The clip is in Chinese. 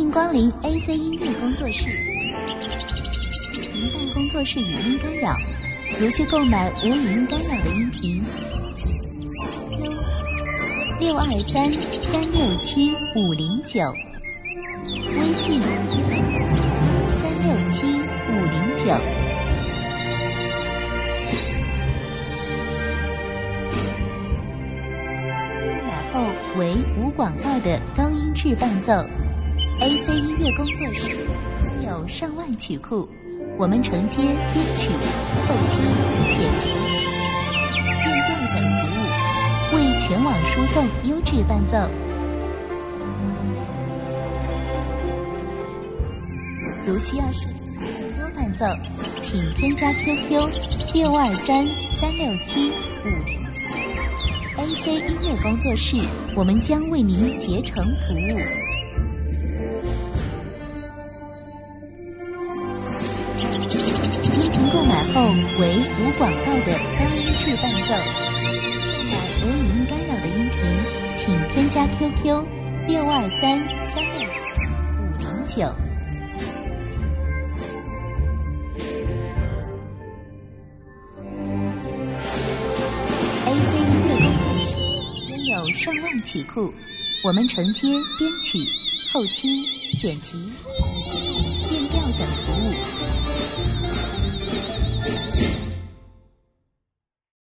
迎光临 AC 音乐工作室。您办工作室语音干扰，如需购买无语音干扰的音频，623-367-509，微信367-509。后为无广告的高音质伴奏。AC 音乐工作室拥有上万曲库，我们承接编曲、后期、剪辑、变调等服务，为全网输送优质伴奏。如需要设计更多伴奏，请添加 QQ 623-367-509。AC 音乐工作室，我们将为您竭诚服务。音频购买后为无广告的高音质伴奏。买无语音干扰的音频，请添加 QQ 623-367-509。有上万曲库，我们承接编曲、后期、剪辑、变调等服务。